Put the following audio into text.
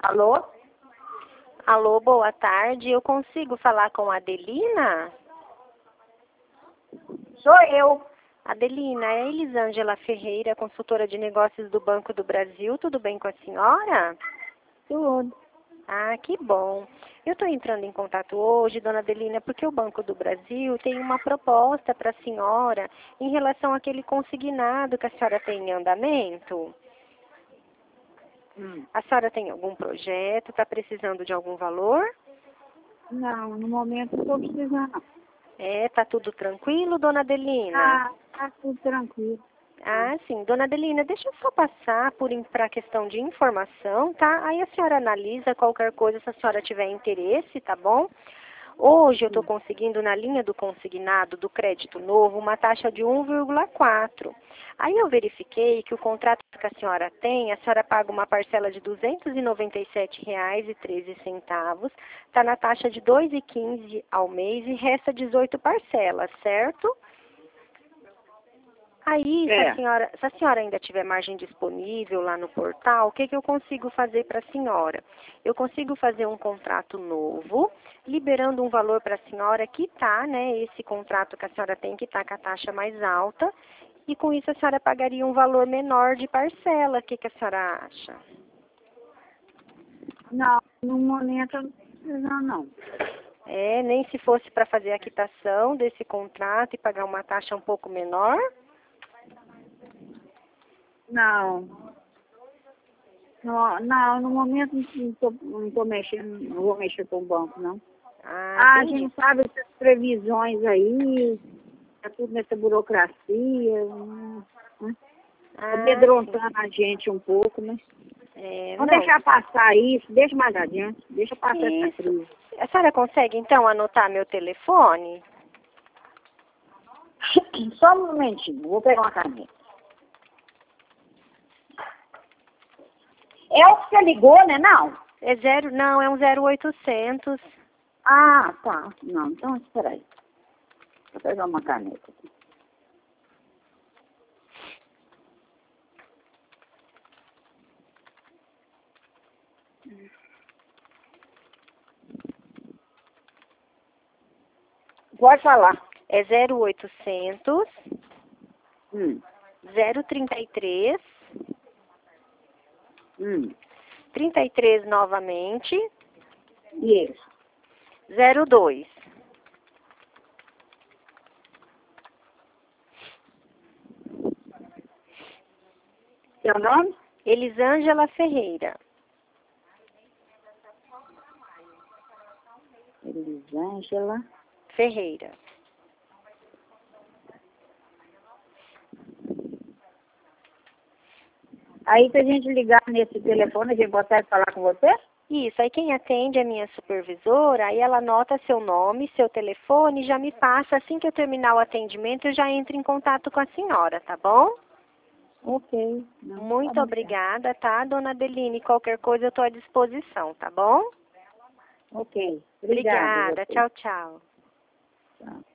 Alô? Alô, boa tarde. Eu consigo falar com a Adelina? Sou eu. Adelina, é Elisângela Ferreira, consultora de negócios do Banco do Brasil. Tudo bem com a senhora? Tudo. Ah, que bom. Eu estou entrando em contato hoje, dona Adelina, porque o Banco do Brasil tem uma proposta para a senhora em relação àquele consignado que a senhora tem em andamento. A senhora tem algum projeto? Está precisando de algum valor? Não, no momento não estou precisando. É, tá tudo tranquilo, dona Adelina? Tá tudo tranquilo. Ah, sim. Dona Adelina, deixa eu só passar para a questão de informação, tá? Aí a senhora analisa qualquer coisa se a senhora tiver interesse, tá bom? Hoje eu estou conseguindo na linha do consignado do crédito novo uma taxa de 1,4. Aí eu verifiquei que o contrato que a senhora paga uma parcela de R$ 297,13, está na taxa de R$ 2,15 ao mês e resta 18 parcelas, certo? Aí, se a senhora ainda tiver margem disponível lá no portal, o que eu consigo fazer para a senhora? Eu consigo fazer um contrato novo, liberando um valor para a senhora que está, né, esse contrato que a senhora tem que está com a taxa mais alta, e com isso a senhora pagaria um valor menor de parcela. O que a senhora acha? Não, no momento eu não estou precisando, não. É, nem se fosse para fazer a quitação desse contrato e pagar uma taxa um pouco menor? Não. Não, no momento não tô mexendo, não vou mexer com o banco, não. A Entendi. gente sabe essas previsões aí, tá tudo nessa burocracia, né? Amedrontando a gente um pouco, né? Vamos Não. deixar passar isso, deixa mais adiante, deixa passar essa Isso. crise. A senhora consegue, então, anotar meu telefone? Só um momentinho, vou pegar uma caneta. É o que você ligou, né, não? Não, é um 0800. Ah, tá. Não, então espera aí. Vou pegar uma caneta aqui. Pode falar. É 0800 033 33 novamente Isso. 02. Seu nome? Elisângela Ferreira. Elisângela. Ferreira. Aí, se a gente ligar nesse telefone, a gente consegue falar com você? Isso, aí quem atende é a minha supervisora, aí ela anota seu nome, seu telefone e já me passa, assim que eu terminar o atendimento, eu já entro em contato com a senhora, tá bom? Ok. Muito obrigada, tá, dona Adeline? Qualquer coisa eu estou à disposição, tá bom? Ok. Obrigada. Você. Tchau, tchau. Tchau.